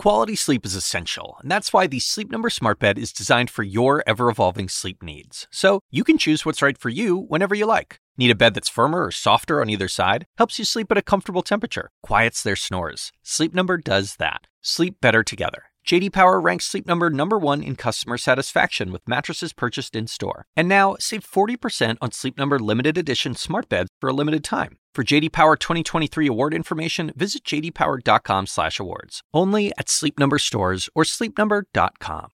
Quality sleep is essential, and that's why the Sleep Number Smart Bed is designed for your ever-evolving sleep needs. So you can choose what's right for you whenever you like. Need a bed that's firmer or softer on either side? Helps you sleep at a comfortable temperature. Quiets their snores. Sleep Number does that. Sleep better together. J.D. Power ranks Sleep Number #1 in customer satisfaction with mattresses purchased in-store. And now, save 40% on Sleep Number limited edition smart beds for a limited time. For J.D. Power 2023 award information, visit jdpower.com/awards. Only at Sleep Number stores or sleepnumber.com.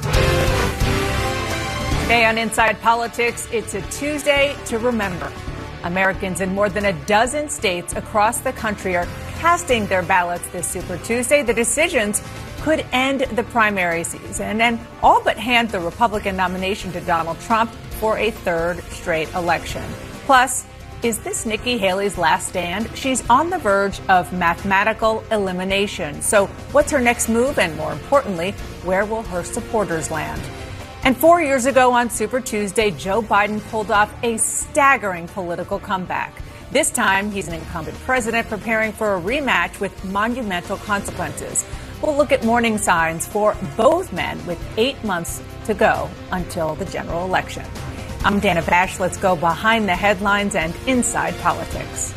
Today on Inside Politics, it's a Tuesday to remember. Americans in more than a dozen states across the country are casting their ballots this Super Tuesday. The decisions could end the primary season and all but hand the Republican nomination to Donald Trump for a third straight election. Plus, is this Nikki Haley's last stand? She's on the verge of mathematical elimination. So what's her next move? And more importantly, where will her supporters land? And 4 years ago on Super Tuesday, Joe Biden pulled off a staggering political comeback. This time, he's an incumbent president preparing for a rematch with monumental consequences. We'll look at warning signs for both men with 8 months to go until the general election. I'm Dana Bash. Let's go behind the headlines and inside politics.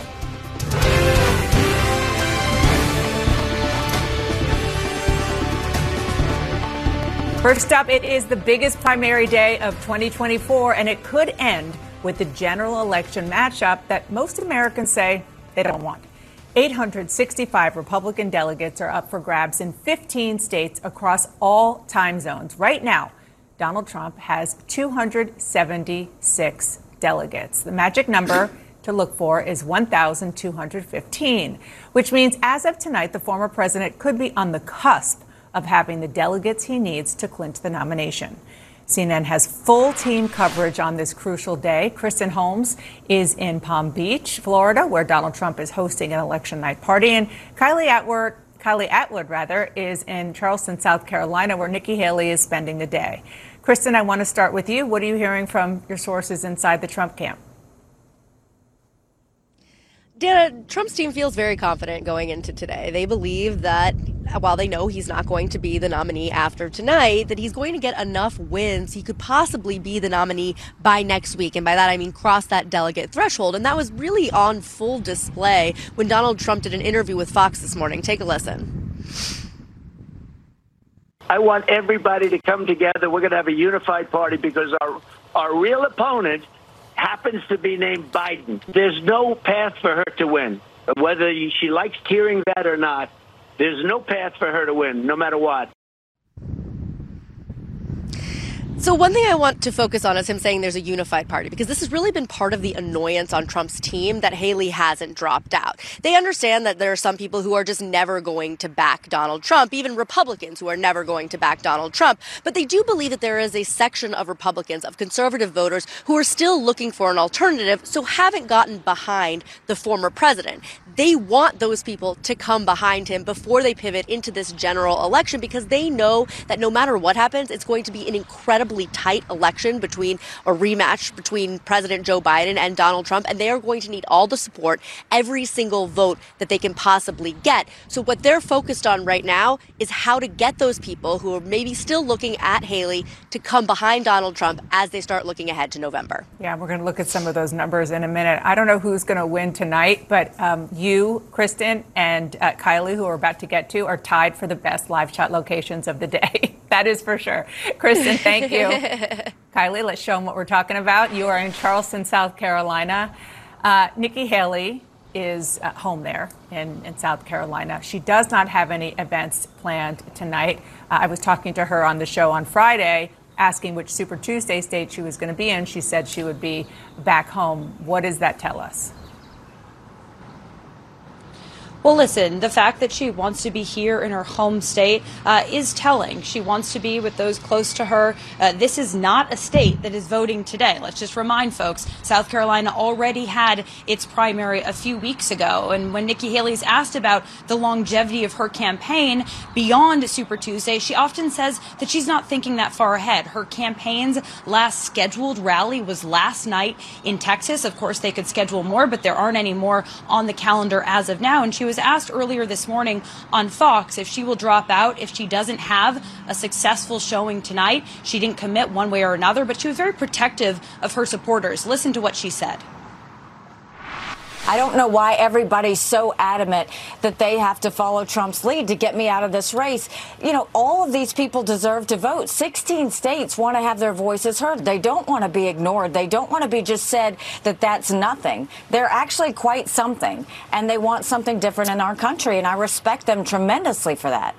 First up, it is the biggest primary day of 2024, and it could end with the general election matchup that most Americans say they don't want. 865 Republican delegates are up for grabs in 15 states across all time zones. Right now, Donald Trump has 276 delegates. The magic number to look for is 1,215, which means as of tonight, the former president could be on the cusp of having the delegates he needs to clinch the nomination. CNN has full team coverage on this crucial day. Kristen Holmes is in Palm Beach, Florida, where Donald Trump is hosting an election night party. And Kylie Atwood is in Charleston, South Carolina, where Nikki Haley is spending the day. Kristen, I want to start with you. What are you hearing from your sources inside the Trump camp? Dana, Trump's team feels very confident going into today. They believe that while they know he's not going to be the nominee after tonight, that he's going to get enough wins he could possibly be the nominee by next week. And by that, I mean cross that delegate threshold. And that was really on full display when Donald Trump did an interview with Fox this morning. Take a listen. I want everybody to come together. We're going to have a unified party because our real opponent happens to be named Biden. There's no path for her to win. Whether she likes hearing that or not, there's no path for her to win, no matter what. So one thing I want to focus on is him saying there's a unified party, because this has really been part of the annoyance on Trump's team that Haley hasn't dropped out. They understand that there are some people who are just never going to back Donald Trump, even Republicans who are never going to back Donald Trump. But they do believe that there is a section of Republicans, of conservative voters, who are still looking for an alternative, so haven't gotten behind the former president. They want those people to come behind him before they pivot into this general election, because they know that no matter what happens, it's going to be an incredibly tight election between a rematch between President Joe Biden and Donald Trump, and they are going to need all the support, every single vote that they can possibly get. So what they're focused on right now is how to get those people who are maybe still looking at Haley to come behind Donald Trump as they start looking ahead to November. Yeah, we're going to look at some of those numbers in a minute. I don't know who's going to win tonight, but you, Kristen, and Kylie, who we're about to get to, are tied for the best live chat locations of the day. That is for sure. Kristen, thank you. Kylie, let's show them what we're talking about. You are in Charleston, South Carolina. Nikki Haley is home there in South Carolina. She does not have any events planned tonight. I was talking to her on the show on Friday, asking which Super Tuesday state she was going to be in. She said she would be back home. What does that tell us? Well, listen, the fact that she wants to be here in her home state is telling. She wants to be with those close to her. This is not a state that is voting today. Let's just remind folks, South Carolina already had its primary a few weeks ago. And when Nikki Haley is asked about the longevity of her campaign beyond Super Tuesday, she often says that she's not thinking that far ahead. Her campaign's last scheduled rally was last night in Texas. Of course, they could schedule more, but there aren't any more on the calendar as of now. And she was was asked earlier this morning on Fox if she will drop out if she doesn't have a successful showing tonight. She didn't commit one way or another, but she was very protective of her supporters. Listen to what she said. I don't know why everybody's so adamant that they have to follow Trump's lead to get me out of this race. You know, all of these people deserve to vote. 16 states want to have their voices heard. They don't want to be ignored. They don't want to be just said that that's nothing. They're actually quite something, and they want something different in our country, and I respect them tremendously for that.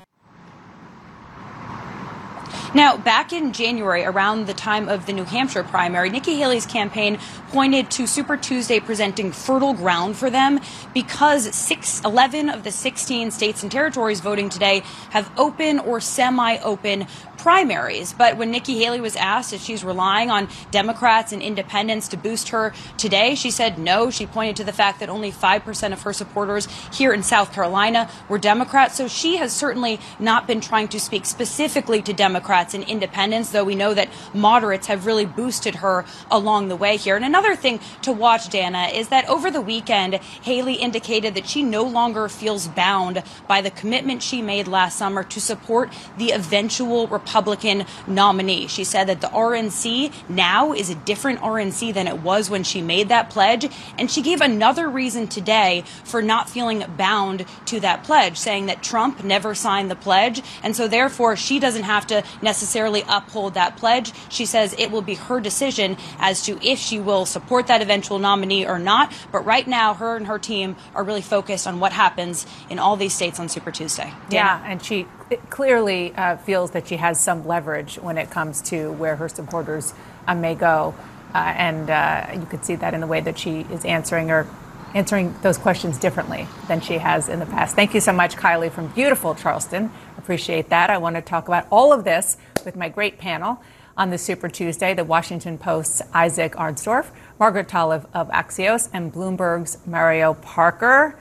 Now, back in January, around the time of the New Hampshire primary, Nikki Haley's campaign pointed to Super Tuesday presenting fertile ground for them because 11 of the 16 states and territories voting today have open or semi-open primaries. But when Nikki Haley was asked if she's relying on Democrats and independents to boost her today, she said no. She pointed to the fact that only 5% of her supporters here in South Carolina were Democrats. So she has certainly not been trying to speak specifically to Democrats and independents, though we know that moderates have really boosted her along the way here. And another thing to watch, Dana, is that over the weekend, Haley indicated that she no longer feels bound by the commitment she made last summer to support the eventual Republican nominee. She said that the RNC now is a different RNC than it was when she made that pledge. And she gave another reason today for not feeling bound to that pledge, saying that Trump never signed the pledge. And so therefore, she doesn't have to necessarily uphold that pledge. She says it will be her decision as to if she will support that eventual nominee or not. But right now, her and her team are really focused on what happens in all these states on Super Tuesday. Dana? Yeah, and she clearly feels that she has some leverage when it comes to where her supporters may go. And you could see that in the way that she is answering those questions differently than she has in the past. Thank you so much, Kylie, from beautiful Charleston. Appreciate that. I want to talk about all of this with my great panel on the Super Tuesday, the Washington Post's Isaac Arnsdorf, Margaret Talev of Axios, and Bloomberg's Mario Parker.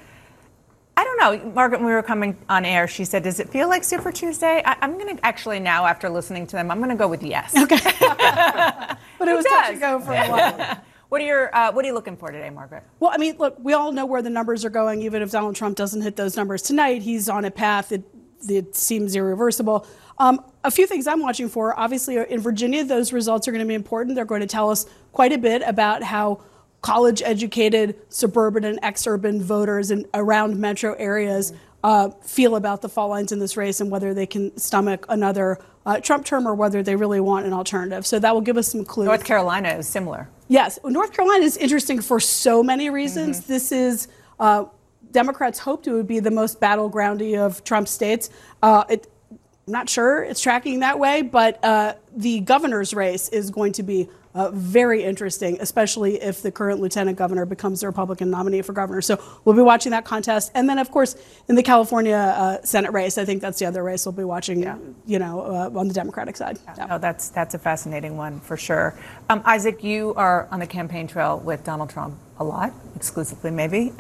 I don't know, Margaret, when we were coming on air, she said, does it feel like Super Tuesday? I'm going to actually now, after listening to them, I'm going to go with yes. Okay. But it was touch and go for a while. What are you looking for today, Margaret? Well, I mean, look, we all know where the numbers are going. Even if Donald Trump doesn't hit those numbers tonight, he's on a path. It seems irreversible. A few things I'm watching for. Obviously, in Virginia, those results are going to be important. They're going to tell us quite a bit about how college-educated suburban and exurban voters and around metro areas feel about the fall lines in this race and whether they can stomach another Trump term or whether they really want an alternative. So that will give us some clues. North Carolina is similar. Yes. North Carolina is interesting for so many reasons. Mm-hmm. This is Democrats hoped it would be the most battlegroundy of Trump states. I'm not sure it's tracking that way, but the governor's race is going to be very interesting, especially if the current lieutenant governor becomes the Republican nominee for governor. So we'll be watching that contest. And then, of course, in the California Senate race, I think that's the other race we'll be watching, on the Democratic side. Yeah. No, that's a fascinating one for sure. Isaac, you are on the campaign trail with Donald Trump a lot, exclusively maybe.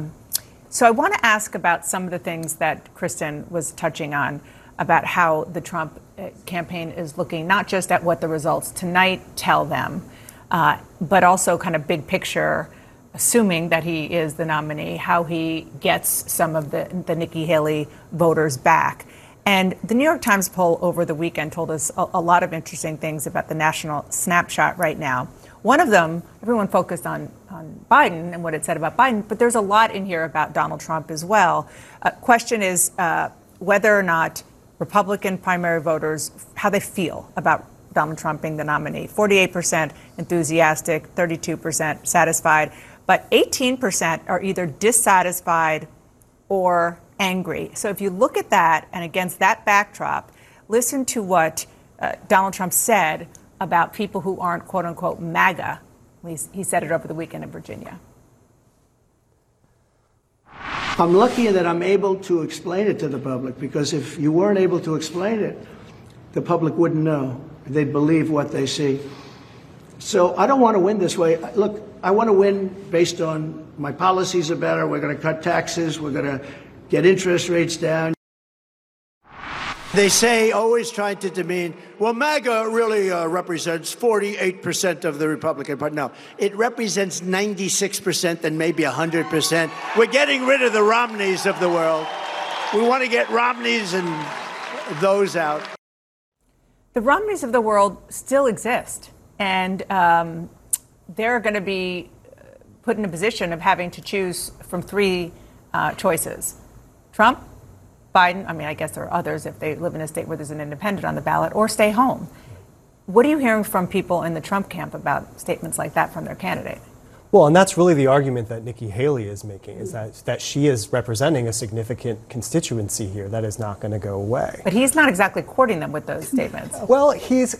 So I want to ask about some of the things that Kristen was touching on about how the Trump campaign is looking not just at what the results tonight tell them, but also kind of big picture, assuming that he is the nominee, how he gets some of the Nikki Haley voters back. And the New York Times poll over the weekend told us a lot of interesting things about the national snapshot right now. One of them, everyone focused on Biden and what it said about Biden, but there's a lot in here about Donald Trump as well. Question is whether or not Republican primary voters, how they feel about Donald Trump being the nominee. 48% enthusiastic, 32% satisfied, but 18% are either dissatisfied or angry. So if you look at that and against that backdrop, listen to what Donald Trump said about people who aren't, quote unquote, MAGA. He said it over the weekend in Virginia. I'm lucky that I'm able to explain it to the public, because if you weren't able to explain it, the public wouldn't know. They'd believe what they see. So I don't want to win this way. Look, I want to win based on my policies are better. We're going to cut taxes. We're going to get interest rates down. They say, always trying to demean, well, MAGA really represents 48% of the Republican Party. No, it represents 96% and maybe 100%. We're getting rid of the Romneys of the world. We want to get Romneys and those out. The Romneys of the world still exist, and they're going to be put in a position of having to choose from three choices. Trump, Biden, I mean, I guess there are others if they live in a state where there's an independent on the ballot, or stay home. What are you hearing from people in the Trump camp about statements like that from their candidate? Well, and that's really the argument that Nikki Haley is making, is that she is representing a significant constituency here that is not going to go away. But he's not exactly courting them with those statements. Well,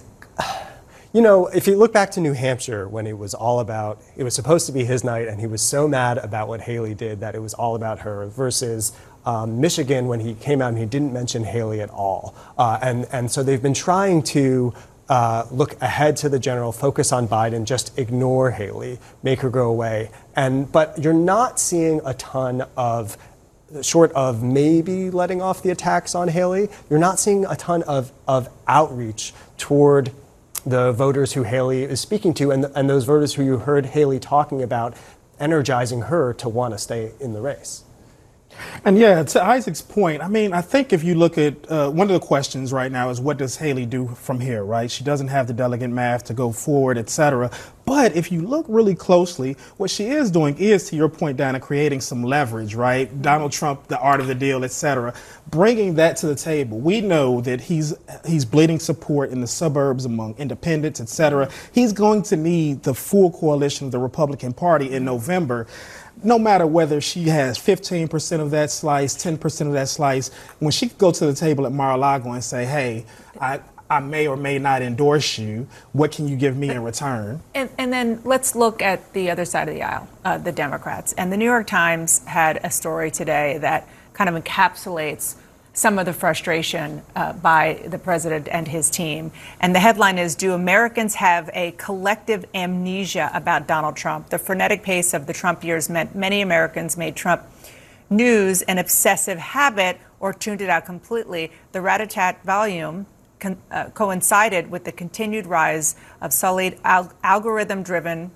you know, if you look back to New Hampshire when it was supposed to be his night and he was so mad about what Haley did that it was all about her, versus Michigan when he came out and he didn't mention Haley at all. And so they've been trying to look ahead to the general, focus on Biden, just ignore Haley, make her go away. But you're not seeing a ton of, short of maybe letting off the attacks on Haley, you're not seeing a ton of outreach toward the voters who Haley is speaking to, and those voters who you heard Haley talking about, energizing her to want to stay in the race. And yeah, to Isaac's point, I mean, I think if you look at one of the questions right now is what does Haley do from here, right? She doesn't have the delegate math to go forward, et cetera. But if you look really closely, what she is doing is, to your point, Dana, creating some leverage, right? Donald Trump, the art of the deal, et cetera, bringing that to the table. We know that he's bleeding support in the suburbs among independents, et cetera. He's going to need the full coalition of the Republican Party in November. No matter whether she has 15% of that slice, 10% of that slice, when she could go to the table at Mar-a-Lago and say, hey, I may or may not endorse you, what can you give me in return? And then let's look at the other side of the aisle, the Democrats. And the New York Times had a story today that kind of encapsulates some of the frustration by the president and his team. And the headline is, do Americans have a collective amnesia about Donald Trump? The frenetic pace of the Trump years meant many Americans made Trump news an obsessive habit or tuned it out completely. The rat-a-tat volume coincided with the continued rise of algorithm-driven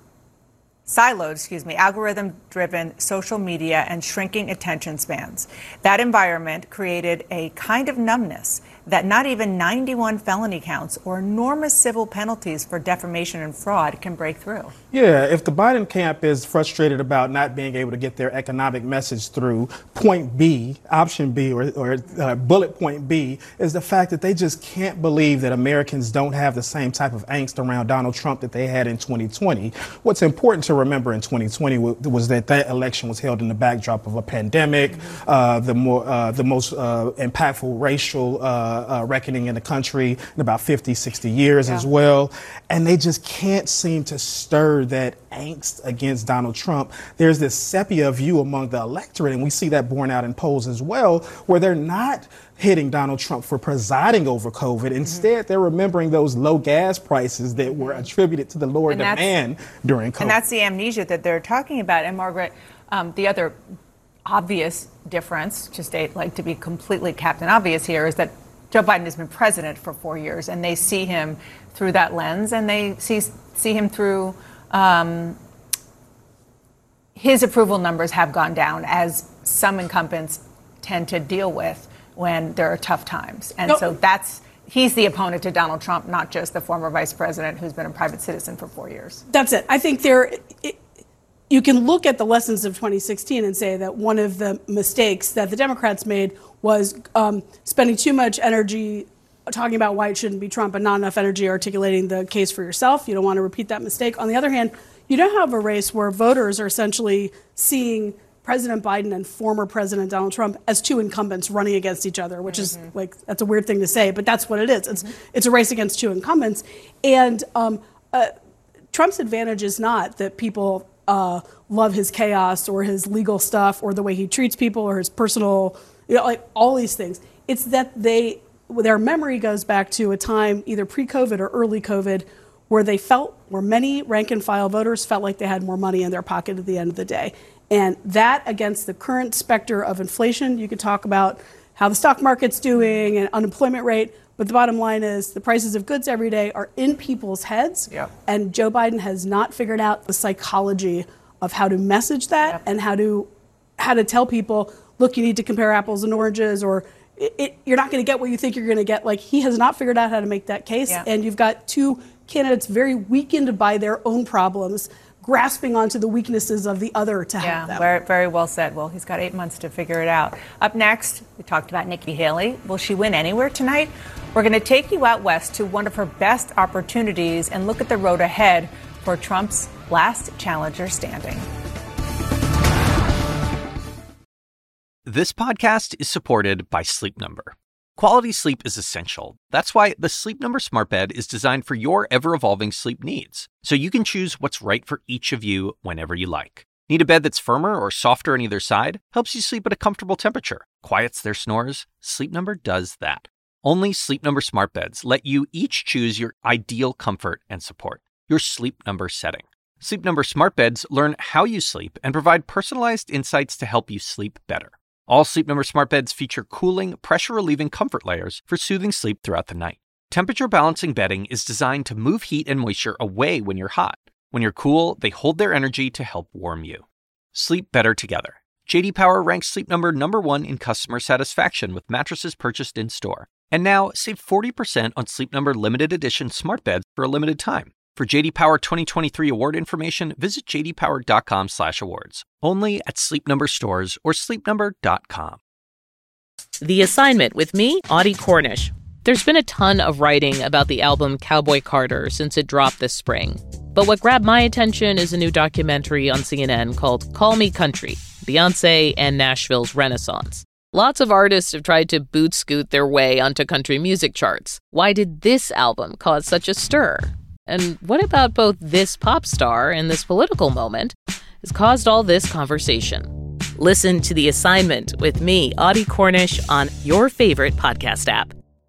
social media and shrinking attention spans. That environment created a kind of numbness that not even 91 felony counts or enormous civil penalties for defamation and fraud can break through. Yeah, if the Biden camp is frustrated about not being able to get their economic message through, point B, option B, or bullet point B, is the fact that they just can't believe that Americans don't have the same type of angst around Donald Trump that they had in 2020. What's important to remember in 2020 was that election was held in the backdrop of a pandemic, the most impactful racial reckoning in the country in about 50, 60 years as well. And they just can't seem to stir that angst against Donald Trump. There's this sepia view among the electorate, and we see that borne out in polls as well, where they're not hitting Donald Trump for presiding over COVID. Instead, they're remembering those low gas prices that were attributed to the lower demand during COVID. And that's the amnesia that they're talking about. And Margaret, the other obvious difference, to state, like, to be completely Captain Obvious here, is that Joe Biden has been president for 4 years, and they see him through that lens, and they see him through his approval numbers have gone down, as some incumbents tend to deal with when there are tough times. And so he's the opponent to Donald Trump, not just the former vice president who's been a private citizen for 4 years. That's it. I think you can look at the lessons of 2016 and say that one of the mistakes that the Democrats made was spending too much energy talking about why it shouldn't be Trump and not enough energy articulating the case for yourself. You don't want to repeat that mistake. On the other hand, you don't have a race where voters are essentially seeing President Biden and former President Donald Trump as two incumbents running against each other, which is like, that's a weird thing to say, but that's what it is. It's a race against two incumbents. And Trump's advantage is not that people love his chaos or his legal stuff or the way he treats people or his personal, like all these things. It's that their memory goes back to a time either pre-COVID or early COVID where many rank and file voters felt like they had more money in their pocket at the end of the day. And that, against the current specter of inflation, you could talk about how the stock market's doing and unemployment rate. But the bottom line is the prices of goods every day are in people's heads. Yep. And Joe Biden has not figured out the psychology of how to message that and how to tell people, look, you need to compare apples and oranges, or you're not going to get what you think you're going to get. Like, he has not figured out how to make that case. And you've got two candidates very weakened by their own problems, grasping onto the weaknesses of the other to help them. Very, very well said. Well, he's got 8 months to figure it out. Up next, we talked about Nikki Haley. Will she win anywhere tonight? We're going to take you out west to one of her best opportunities and look at the road ahead for Trump's last challenger standing. This podcast is supported by Sleep Number. Quality sleep is essential. That's why the Sleep Number Smart Bed is designed for your ever-evolving sleep needs, so you can choose what's right for each of you whenever you like. Need a bed that's firmer or softer on either side? Helps you sleep at a comfortable temperature. Quiets their snores? Sleep Number does that. Only Sleep Number Smart Beds let you each choose your ideal comfort and support, your Sleep Number setting. Sleep Number Smart Beds learn how you sleep and provide personalized insights to help you sleep better. All Sleep Number Smart Beds feature cooling, pressure-relieving comfort layers for soothing sleep throughout the night. Temperature-balancing bedding is designed to move heat and moisture away when you're hot. When you're cool, they hold their energy to help warm you. Sleep better together. J.D. Power ranks Sleep Number #1 in customer satisfaction with mattresses purchased in-store. And now, save 40% on Sleep Number limited edition smart beds for a limited time. For J.D. Power 2023 award information, visit jdpower.com/awards. Only at Sleep Number stores or sleepnumber.com. The Assignment with me, Audie Cornish. There's been a ton of writing about the album Cowboy Carter since it dropped this spring. But what grabbed my attention is a new documentary on CNN called Call Me Country, Beyoncé and Nashville's Renaissance. Lots of artists have tried to boot-scoot their way onto country music charts. Why did this album cause such a stir? And what about both this pop star and this political moment has caused all this conversation? Listen to The Assignment with me, Audie Cornish, on your favorite podcast app.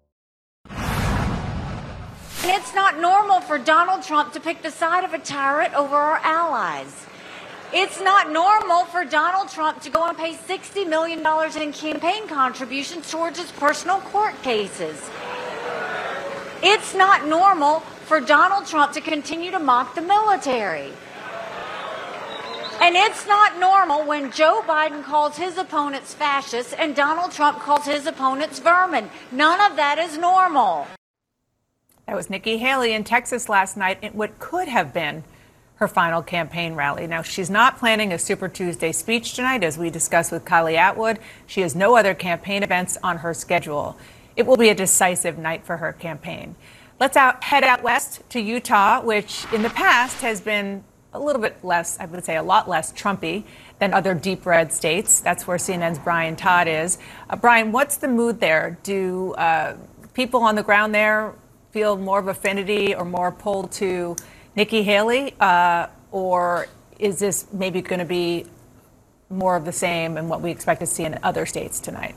It's not normal for Donald Trump to pick the side of a tyrant over our allies. It's not normal for Donald Trump to go and pay $60 million in campaign contributions towards his personal court cases. It's not normal for Donald Trump to continue to mock the military. And it's not normal when Joe Biden calls his opponents fascists and Donald Trump calls his opponents vermin. None of that is normal. That was Nikki Haley in Texas last night in what could have been her final campaign rally. Now, she's not planning a Super Tuesday speech tonight, as we discussed with Kylie Atwood. She has no other campaign events on her schedule. It will be a decisive night for her campaign. Let's head out west to Utah, which in the past has been a little bit less, I would say a lot less Trumpy than other deep red states. That's where CNN's Brian Todd is. Brian, what's the mood there? Do people on the ground there feel more of affinity or more pulled to Nikki Haley? Or is this maybe going to be more of the same and what we expect to see in other states tonight?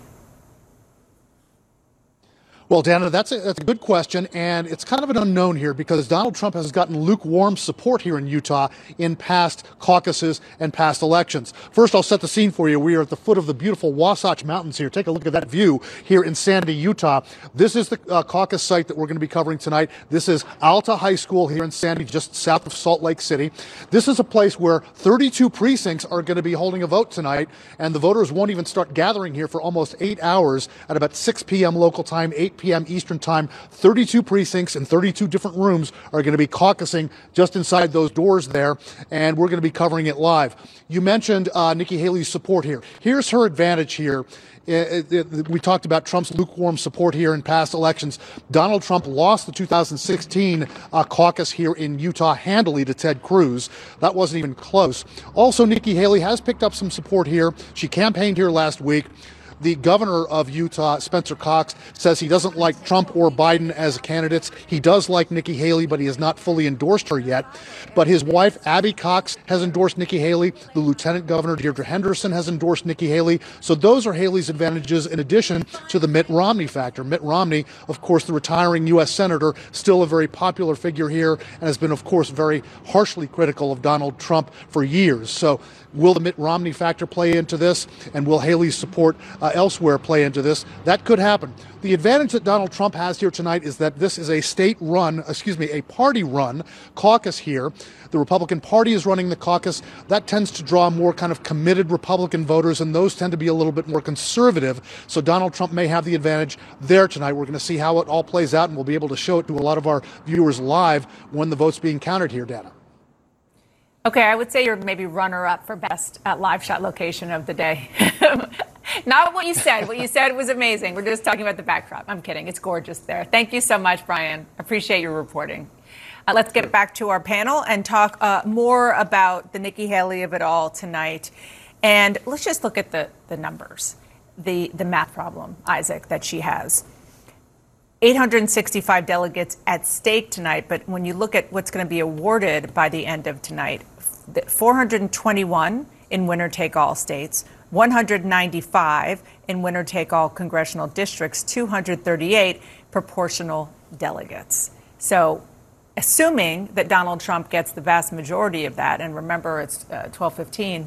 Well, Dana, that's a good question, and it's kind of an unknown here because Donald Trump has gotten lukewarm support here in Utah in past caucuses and past elections. First, I'll set the scene for you. We are at the foot of the beautiful Wasatch Mountains here. Take a look at that view here in Sandy, Utah. This is the caucus site that we're going to be covering tonight. This is Alta High School here in Sandy, just south of Salt Lake City. This is a place where 32 precincts are going to be holding a vote tonight, and the voters won't even start gathering here for almost 8 hours at about 6 p.m. local time, 8 p.m. Eastern time. 32 precincts in 32 different rooms are going to be caucusing just inside those doors there, and we're going to be covering it live. You mentioned Nikki Haley's support here. Here's her advantage here. We talked about Trump's lukewarm support here in past elections. Donald Trump lost the 2016 caucus here in Utah handily to Ted Cruz. That wasn't even close. Also, Nikki Haley has picked up some support here. She campaigned here last week. The governor of Utah, Spencer Cox, says he doesn't like Trump or Biden as candidates. He does like Nikki Haley, but he has not fully endorsed her yet. But his wife, Abby Cox, has endorsed Nikki Haley. The lieutenant governor, Deirdre Henderson, has endorsed Nikki Haley. So those are Haley's advantages in addition to the Mitt Romney factor. Mitt Romney, of course, the retiring U.S. senator, still a very popular figure here and has been, of course, very harshly critical of Donald Trump for years. So will the Mitt Romney factor play into this? And will Haley's support elsewhere play into this. That could happen. The advantage that Donald Trump has here tonight is that this is a a party-run caucus here. The Republican Party is running the caucus. That tends to draw more kind of committed Republican voters, and those tend to be a little bit more conservative. So Donald Trump may have the advantage there tonight. We're going to see how it all plays out, and we'll be able to show it to a lot of our viewers live when the vote's being counted here, Dana. Okay, I would say you're maybe runner-up for best live shot location of the day. Not what you said. What you said was amazing. We're just talking about the backdrop. I'm kidding. It's gorgeous there. Thank you so much, Brian. Appreciate your reporting. Let's get back to our panel and talk more about the Nikki Haley of it all tonight. And let's just look at the numbers, the math problem, Isaac, that she has. 865 delegates at stake tonight, but when you look at what's going to be awarded by the end of tonight, 421 in winner-take-all states, 195 in winner-take-all congressional districts, 238 proportional delegates. So assuming that Donald Trump gets the vast majority of that, and remember it's 12-15.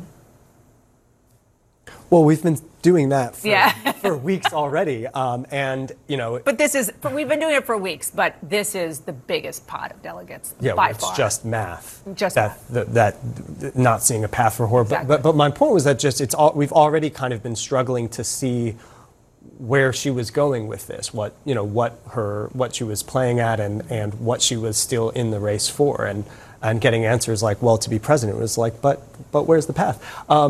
Well, we've been doing that for weeks already, and But we've been doing it for weeks, but this is the biggest pot of delegates by far. It's just math. Just that not seeing a path for her. Exactly. But my point was that we've already kind of been struggling to see where she was going with this, what she was playing at, and what she was still in the race for, and getting answers like, well, to be president. It was like, but where's the path?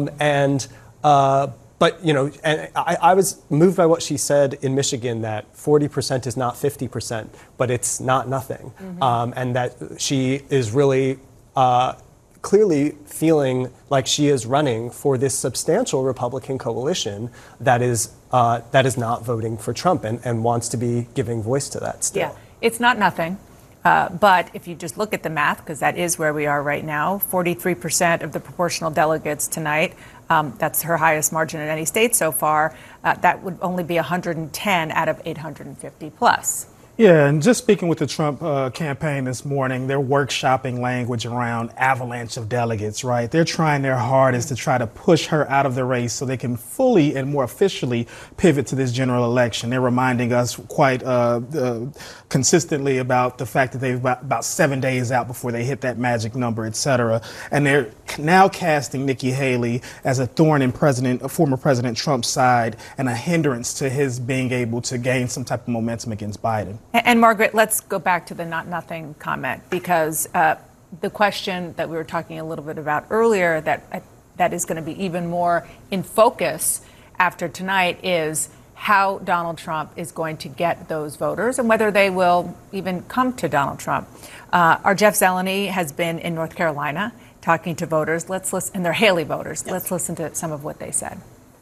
But I was moved by what she said in Michigan, that 40% is not 50%, but it's not nothing, and that she is really clearly feeling like she is running for this substantial Republican coalition that is not voting for Trump and wants to be giving voice to that still. Yeah, it's not nothing. But if you just look at the math, because that is where we are right now, 43% of the proportional delegates tonight, that's her highest margin in any state so far, that would only be 110 out of 850 plus. Yeah, and just speaking with the Trump campaign this morning, they're workshopping language around avalanche of delegates, right? They're trying their hardest to try to push her out of the race so they can fully and more officially pivot to this general election. They're reminding us quite consistently about the fact that they've about 7 days out before they hit that magic number, et cetera. And they're now casting Nikki Haley as a thorn in former President Trump's side and a hindrance to his being able to gain some type of momentum against Biden. And Margaret, let's go back to the not nothing comment, because the question that we were talking a little bit about earlier that is going to be even more in focus after tonight is how Donald Trump is going to get those voters and whether they will even come to Donald Trump. Our Jeff Zeleny has been in North Carolina talking to voters. Let's listen, and they're Haley voters. Let's listen to some of what they said.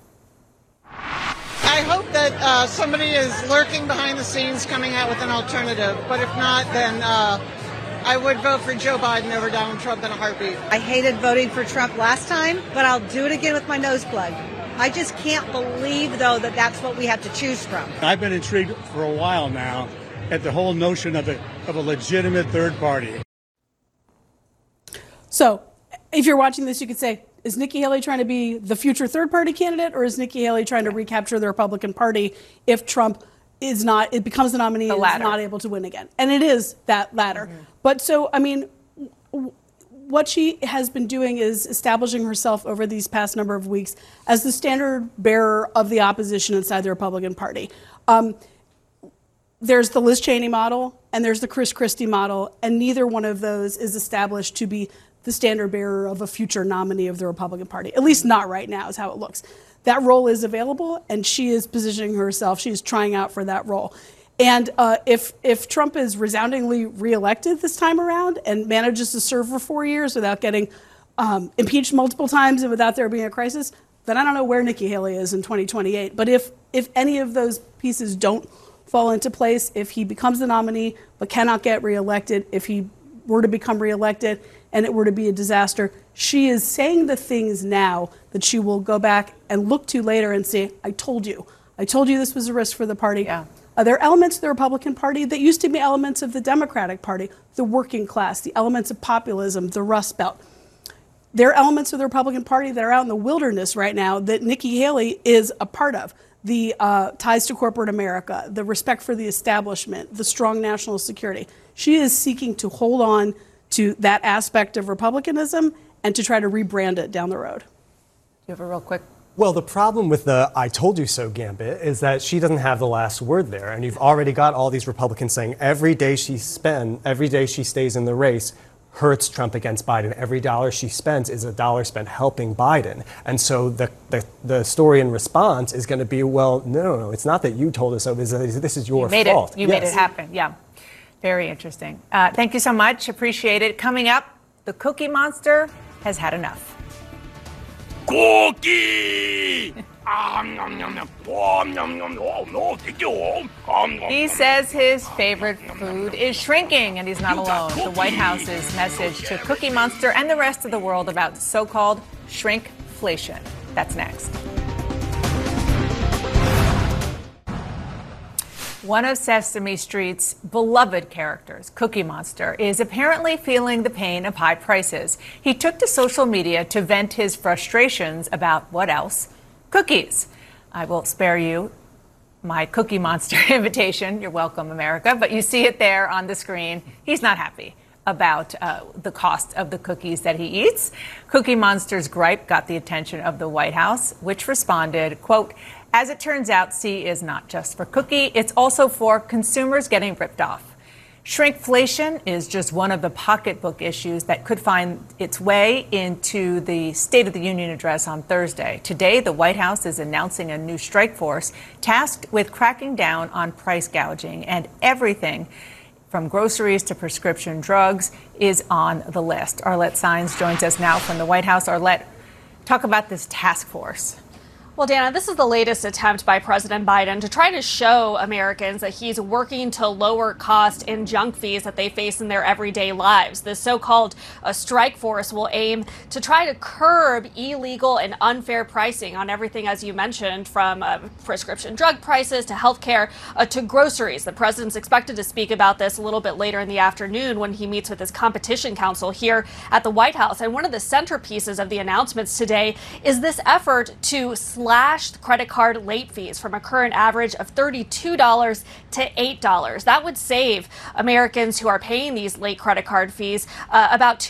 I hope that somebody is lurking behind the scenes coming out with an alternative. But if not, then I would vote for Joe Biden over Donald Trump in a heartbeat. I hated voting for Trump last time, but I'll do it again with my nose plug. I just can't believe, though, that that's what we have to choose from. I've been intrigued for a while now at the whole notion of a legitimate third party. So if you're watching this, you could say, is Nikki Haley trying to be the future third party candidate, or is Nikki Haley trying to recapture the Republican Party if Trump becomes the nominee and is not able to win again? And it is that latter. Mm-hmm. But so, I mean, what she has been doing is establishing herself over these past number of weeks as the standard bearer of the opposition inside the Republican Party. There's the Liz Cheney model and there's the Chris Christie model, and neither one of those is established to be the standard bearer of a future nominee of the Republican Party. At least not right now is how it looks. That role is available, and she is positioning herself. She's trying out for that role. And if Trump is resoundingly reelected this time around and manages to serve for 4 years without getting impeached multiple times and without there being a crisis, then I don't know where Nikki Haley is in 2028. But if any of those pieces don't fall into place, if he becomes the nominee but cannot get reelected, if he were to become reelected and it were to be a disaster, she is saying the things now that she will go back and look to later and say, I told you this was a risk for the party. Yeah. There are elements of the Republican Party that used to be elements of the Democratic Party, the working class, the elements of populism, the Rust Belt. There are elements of the Republican Party that are out in the wilderness right now that Nikki Haley is a part of. the ties to corporate America, the respect for the establishment, the strong national security. She is seeking to hold on to that aspect of Republicanism and to try to rebrand it down the road. You have a real quick. Well, the problem with the "I told you so" gambit is that she doesn't have the last word there. And you've already got all these Republicans saying every day she stays in the race hurts Trump against Biden. Every dollar she spends is a dollar spent helping Biden. And so the story in response is going to be, well, no, it's not that you told us so. This is your fault. You made it happen. Yeah. Very interesting. Thank you so much. Appreciate it. Coming up, the Cookie Monster has had enough. Cookie! He says his favorite food is shrinking, and he's not alone. The White House's message to Cookie Monster and the rest of the world about so-called shrinkflation. That's next. One of Sesame Street's beloved characters, Cookie Monster, is apparently feeling the pain of high prices. He took to social media to vent his frustrations about what else? Cookies. I will spare you my Cookie Monster invitation. You're welcome, America. But you see it there on the screen. He's not happy about the cost of the cookies that he eats. Cookie Monster's gripe got the attention of the White House, which responded, quote, "As it turns out, C is not just for Cookie, it's also for consumers getting ripped off. Shrinkflation is just one of the pocketbook issues that could find its way into the State of the Union address on Thursday. Today, the White House is announcing a new strike force tasked with cracking down on price gouging, and everything from groceries to prescription drugs is on the list." Arlette Saenz joins us now from the White House. Arlette, talk about this task force. Well, Dana, this is the latest attempt by President Biden to try to show Americans that he's working to lower cost and junk fees that they face in their everyday lives. The so-called strike force will aim to try to curb illegal and unfair pricing on everything, as you mentioned, from prescription drug prices to healthcare to groceries. The president's expected to speak about this a little bit later in the afternoon when he meets with his competition counsel here at the White House. And one of the centerpieces of the announcements today is this effort to slash credit card late fees from a current average of $32 to $8. That would save Americans who are paying these late credit card fees about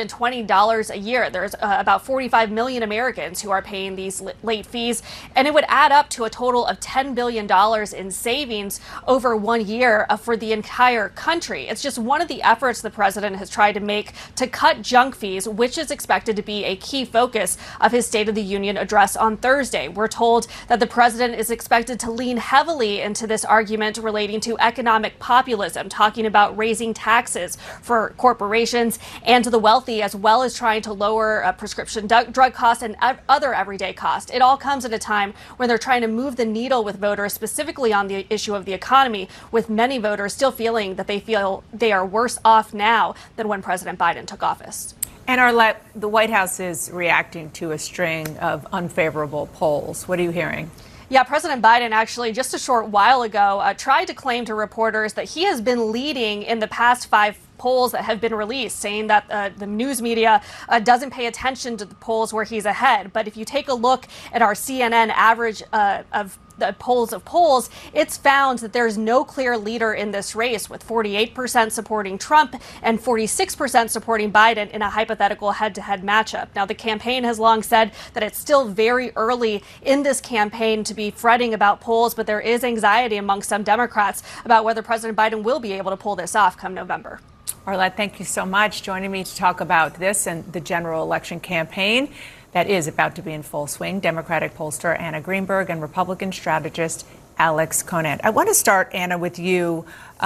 $220 a year. There's about 45 million Americans who are paying these late fees, and it would add up to a total of $10 billion in savings over 1 year for the entire country. It's just one of the efforts the president has tried to make to cut junk fees, which is expected to be a key focus of his State of the Union address on Thursday. We're told that the president is expected to lean heavily into this argument relating to economic populism, talking about raising taxes for corporations and to the wealthy, as well as trying to lower prescription drug costs and other everyday costs. It all comes at a time when they're trying to move the needle with voters, specifically on the issue of the economy, with many voters still feeling that they are worse off now than when President Biden took office. And Arlette, the White House is reacting to a string of unfavorable polls. What are you hearing? Yeah, President Biden actually just a short while ago tried to claim to reporters that he has been leading in the past 5 polls that have been released, saying that the news media doesn't pay attention to the polls where he's ahead. But if you take a look at our CNN average of the polls, it's found that there's no clear leader in this race, with 48% supporting Trump and 46% supporting Biden in a hypothetical head-to-head matchup. Now, the campaign has long said that it's still very early in this campaign to be fretting about polls, but there is anxiety among some Democrats about whether President Biden will be able to pull this off come November. Arlette, thank you so much. Joining me to talk about this and the general election campaign that is about to be in full swing, Democratic pollster Anna Greenberg and Republican strategist Alex Conant. I want to start, Anna, with you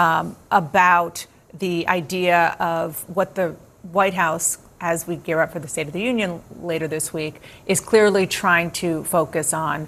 about the idea of what the White House, as we gear up for the State of the Union later this week, is clearly trying to focus on,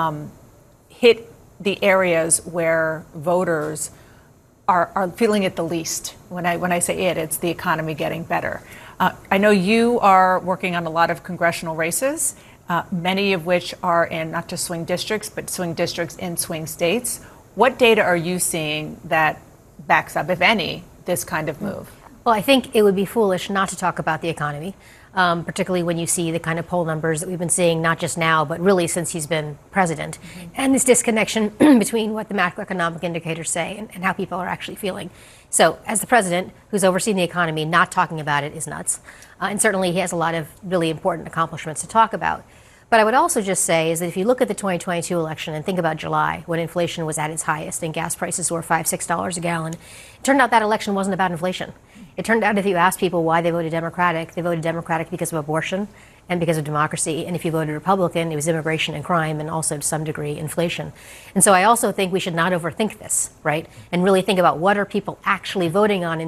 hit the areas where voters are feeling it the least. When I say it's the economy getting better. I know you are working on a lot of congressional races, many of which are in not just swing districts, but swing districts in swing states. What data are you seeing that backs up, if any, this kind of move? Well, I think it would be foolish not to talk about the economy. particularly when you see the kind of poll numbers that we've been seeing, not just now, but really since he's been president. And this disconnection between what the macroeconomic indicators say and how people are actually feeling. So as the president who's overseen the economy, not talking about it is nuts. And certainly he has a lot of really important accomplishments to talk about. But I would also just say is that if you look at the 2022 election and think about July, when inflation was at its highest and gas prices were $5, $6 a gallon, it turned out that election wasn't about inflation. It turned out if you asked people why they voted Democratic because of abortion and because of democracy. And if you voted Republican, it was immigration and crime and also to some degree inflation. And so I also think we should not overthink this, right? And really think about what are people actually voting on in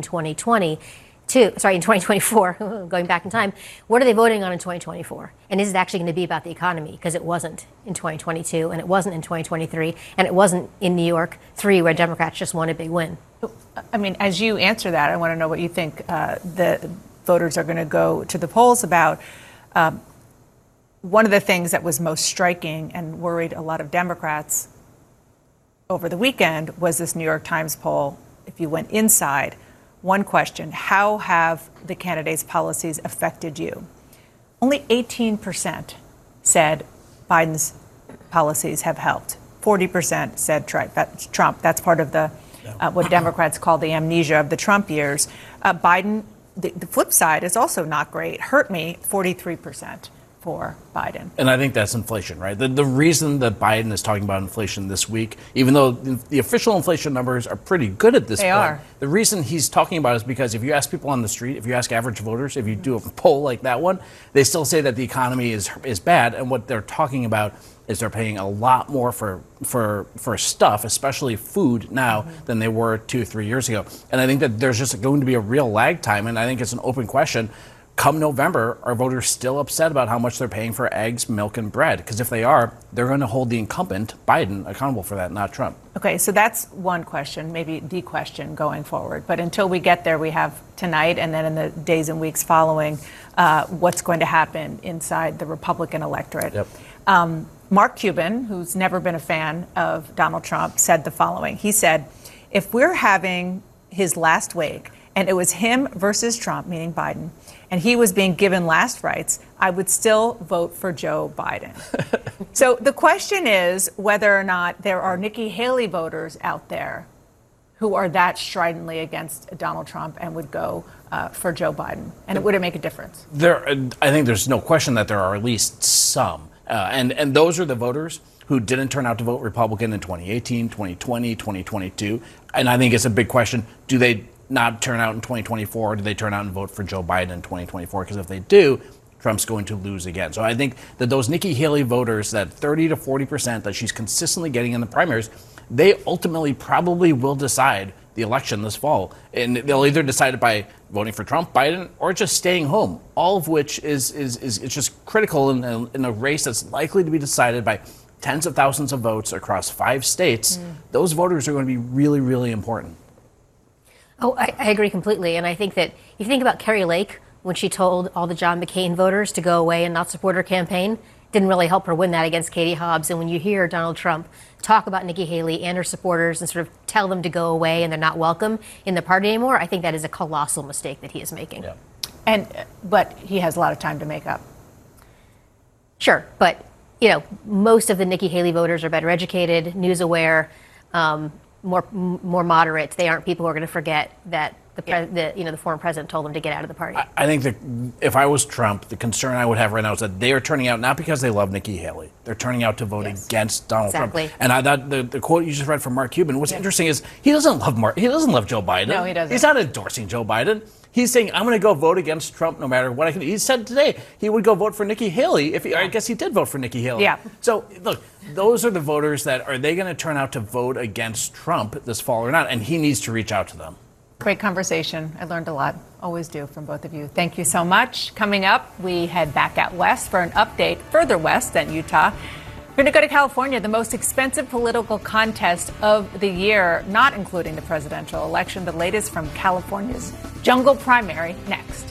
2024, going back in time, what are they voting on in 2024? And is it actually going to be about the economy? Because it wasn't in 2022, and it wasn't in 2023, and it wasn't in New York 3, where Democrats just won a big win. I mean, as you answer that, I want to know what you think the voters are going to go to the polls about. One of the things that was most striking and worried a lot of Democrats over the weekend was this New York Times poll. If you went inside, one question, how have the candidates' policies affected you? Only 18% said Biden's policies have helped. 40% said Trump. That's part of the what Democrats call the amnesia of the Trump years. Biden, the flip side is also not great. Hurt me, 43% for Biden. And I think that's inflation, right? The reason that Biden is talking about inflation this week, even though the official inflation numbers are pretty good at this point, the reason he's talking about it is because if you ask people on the street, if you ask average voters, if you do a poll like that one, they still say that the economy is bad. And what they're talking about is they're paying a lot more for stuff, especially food now, than they were 2 or 3 years ago. And I think that there's just going to be a real lag time. And I think it's an open question. Come November, are voters still upset about how much they're paying for eggs, milk, and bread? Because if they are, they're going to hold the incumbent, Biden, accountable for that, not Trump. Okay, so that's one question, maybe the question going forward. But until we get there, we have tonight and then in the days and weeks following what's going to happen inside the Republican electorate. Yep. Mark Cuban, who's never been a fan of Donald Trump, said the following. He said, if we're having his last wake and it was him versus Trump, meaning Biden, and he was being given last rites, I would still vote for Joe Biden. So the question is whether or not there are Nikki Haley voters out there who are that stridently against Donald Trump and would go for Joe Biden. And would it make a difference? I think there's no question that there are at least some. And those are the voters who didn't turn out to vote Republican in 2018, 2020, 2022. And I think it's a big question. Do they not turn out in 2024, or do they turn out and vote for Joe Biden in 2024? Because if they do, Trump's going to lose again. So I think that those Nikki Haley voters, that 30 to 40% that she's consistently getting in the primaries, they ultimately probably will decide the election this fall. And they'll either decide it by voting for Trump, Biden, or just staying home, all of which is just critical in a race that's likely to be decided by tens of thousands of votes across 5 states. Those voters are going to be really, really important. Oh, I agree completely. And I think that if you think about Kari Lake, when she told all the John McCain voters to go away and not support her campaign, didn't really help her win that against Katie Hobbs. And when you hear Donald Trump talk about Nikki Haley and her supporters and sort of tell them to go away and they're not welcome in the party anymore, I think that is a colossal mistake that he is making. Yeah. But he has a lot of time to make up. Sure. But, most of the Nikki Haley voters are better educated, news aware, more moderate. They aren't people who are going to forget that the former president told them to get out of the party. I think that if I was Trump, the concern I would have right now is that they are turning out not because they love Nikki Haley. They're turning out to vote against Donald Trump. And I thought the quote you just read from Mark Cuban, what's interesting is he doesn't love Joe Biden. No, he doesn't. He's not endorsing Joe Biden. He's saying, I'm going to go vote against Trump no matter what I can do. He said today he would go vote for Nikki Haley. I guess he did vote for Nikki Haley. Yeah. So, look, those are the voters that are they going to turn out to vote against Trump this fall or not? And he needs to reach out to them. Great conversation. I learned a lot. Always do from both of you. Thank you so much. Coming up, we head back out west for an update further west than Utah. We're going to go to California, the most expensive political contest of the year, not including the presidential election. The latest from California's jungle primary next.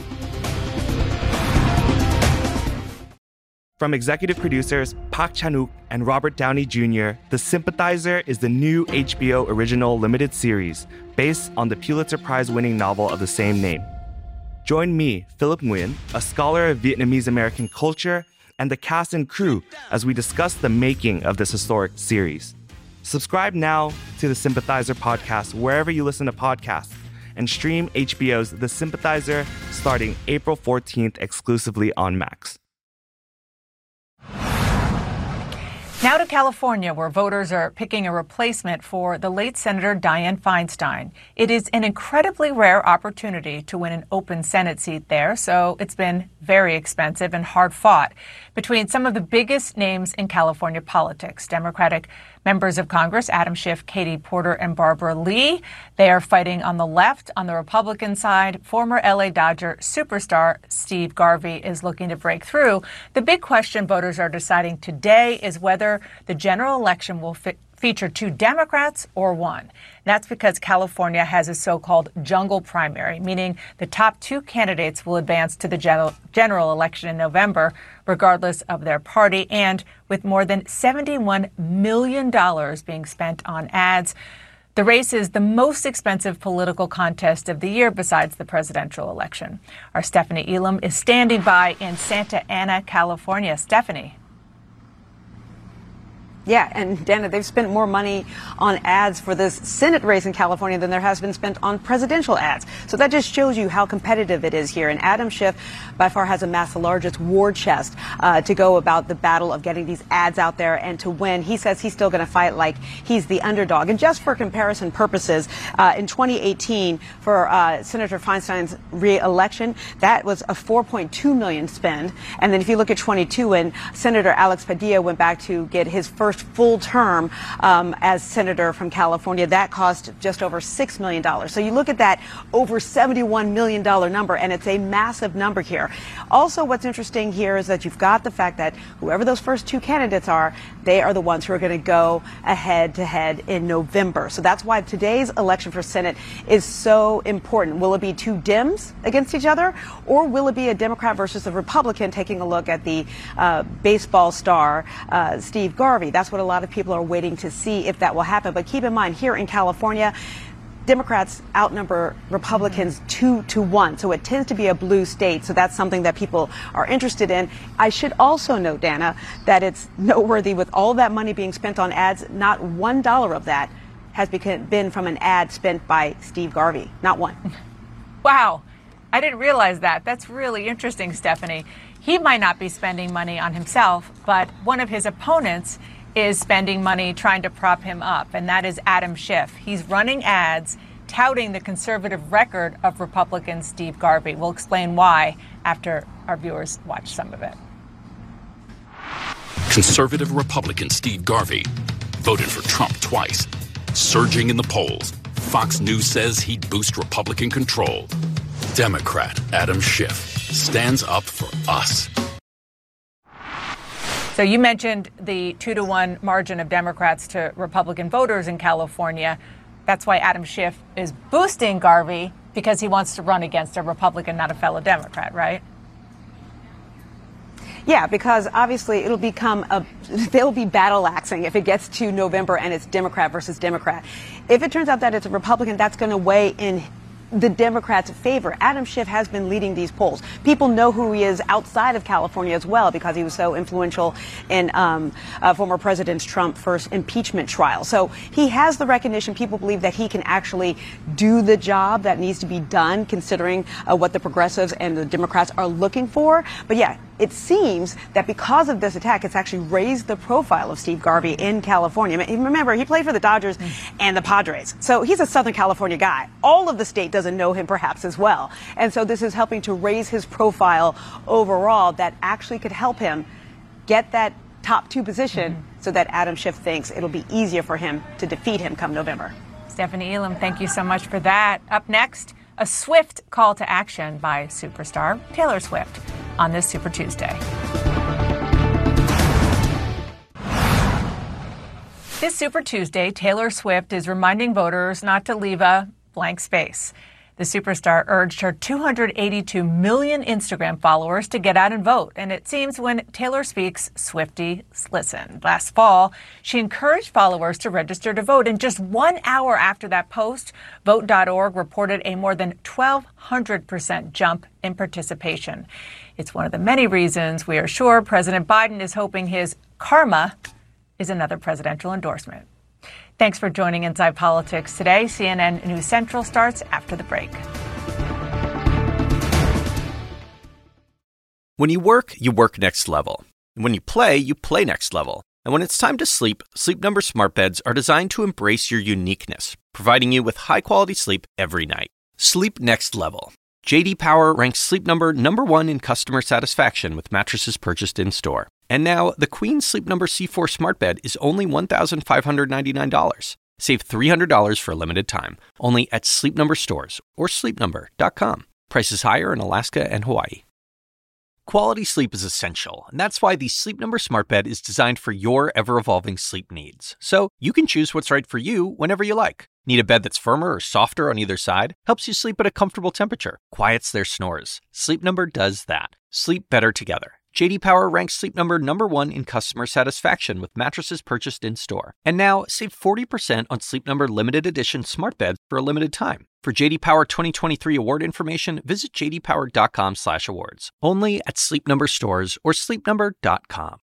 From executive producers Park Chan-wook and Robert Downey Jr., The Sympathizer is the new HBO original limited series based on the Pulitzer Prize-winning novel of the same name. Join me, Philip Nguyen, a scholar of Vietnamese American culture, and the cast and crew as we discuss the making of this historic series. Subscribe now to the Sympathizer podcast wherever you listen to podcasts, and stream HBO's The Sympathizer starting April 14th exclusively on Max. Now to California, where voters are picking a replacement for the late Senator Dianne Feinstein. It is an incredibly rare opportunity to win an open Senate seat there, so it's been very expensive and hard fought between some of the biggest names in California politics. Democratic members of Congress, Adam Schiff, Katie Porter, and Barbara Lee. They are fighting on the left. On the Republican side, former LA Dodger superstar Steve Garvey is looking to break through. The big question voters are deciding today is whether the general election will feature two Democrats or one. That's because California has a so-called jungle primary, meaning the top two candidates will advance to the general election in November, regardless of their party, and with more than $71 million being spent on ads. The race is the most expensive political contest of the year besides the presidential election. Our Stephanie Elam is standing by in Santa Ana, California. Stephanie. Yeah, and Dana, they've spent more money on ads for this Senate race in California than there has been spent on presidential ads. So that just shows you how competitive it is here. And Adam Schiff by far has amassed the largest war chest to go about the battle of getting these ads out there and to win. He says he's still going to fight like he's the underdog. And just for comparison purposes, in 2018, for Senator Feinstein's re-election, that was a $4.2 million spend. And then if you look at 22, when Senator Alex Padilla went back to get his first full term as senator from California, that cost just over $6 million. So you look at that over $71 million number, and it's a massive number here. Also, what's interesting here is that you've got the fact that whoever those first two candidates are, they are the ones who are going to go head to head in November. So that's why today's election for Senate is so important. Will it be two Dems against each other, or will it be a Democrat versus a Republican taking a look at the baseball star Steve Garvey? That's what a lot of people are waiting to see if that will happen. But keep in mind, here in California, Democrats outnumber Republicans 2-1. So it tends to be a blue state. So that's something that people are interested in. I should also note, Dana, that it's noteworthy with all that money being spent on ads, not $1 of that has been from an ad spent by Steve Garvey. Not one. Wow. I didn't realize that. That's really interesting, Stephanie. He might not be spending money on himself, but one of his opponents is spending money trying to prop him up, and that is Adam Schiff. He's running ads touting the conservative record of Republican Steve Garvey. We'll explain why after our viewers watch some of it. Conservative Republican Steve Garvey voted for Trump twice, surging in the polls. Fox News says he'd boost Republican control. Democrat Adam Schiff stands up for us. So you mentioned the 2-1 margin of Democrats to Republican voters in California. That's why Adam Schiff is boosting Garvey, because he wants to run against a Republican, not a fellow Democrat, right? Yeah, because obviously they'll be battle axing if it gets to November and it's Democrat versus Democrat. If it turns out that it's a Republican, that's going to weigh in the Democrats' favor. Adam Schiff has been leading these polls. People know who he is outside of California as well, because he was so influential in former President Trump's first impeachment trial. So he has the recognition. People believe that he can actually do the job that needs to be done, considering what the progressives and the Democrats are looking for. But yeah, it seems that because of this attack, it's actually raised the profile of Steve Garvey in California. Remember, he played for the Dodgers and the Padres. So he's a Southern California guy. All of the state doesn't know him perhaps as well. And so this is helping to raise his profile overall, that actually could help him get that top two position so that Adam Schiff thinks it'll be easier for him to defeat him come November. Stephanie Elam, thank you so much for that. Up next, a swift call to action by superstar Taylor Swift on this Super Tuesday. This Super Tuesday, Taylor Swift is reminding voters not to leave a blank space. The superstar urged her 282 million Instagram followers to get out and vote. And it seems when Taylor speaks, Swifties listen. Last fall, she encouraged followers to register to vote. And just 1 hour after that post, Vote.org reported a more than 1,200% jump in participation. It's one of the many reasons we are sure President Biden is hoping his karma is another presidential endorsement. Thanks for joining Inside Politics today. CNN News Central starts after the break. When you work next level. And when you play next level. And when it's time to sleep, Sleep Number smart beds are designed to embrace your uniqueness, providing you with high-quality sleep every night. Sleep next level. J.D. Power ranks Sleep Number #1 in customer satisfaction with mattresses purchased in-store. And now, the Queen Sleep Number C4 smart bed is only $1,599. Save $300 for a limited time, only at Sleep Number stores or sleepnumber.com. Prices higher in Alaska and Hawaii. Quality sleep is essential, and that's why the Sleep Number smart bed is designed for your ever-evolving sleep needs. So you can choose what's right for you whenever you like. Need a bed that's firmer or softer on either side? Helps you sleep at a comfortable temperature. Quiets their snores. Sleep Number does that. Sleep better together. J.D. Power ranks Sleep Number #1 in customer satisfaction with mattresses purchased in-store. And now, save 40% on Sleep Number limited edition smart beds for a limited time. For J.D. Power 2023 award information, visit jdpower.com/awards. Only at Sleep Number stores or sleepnumber.com.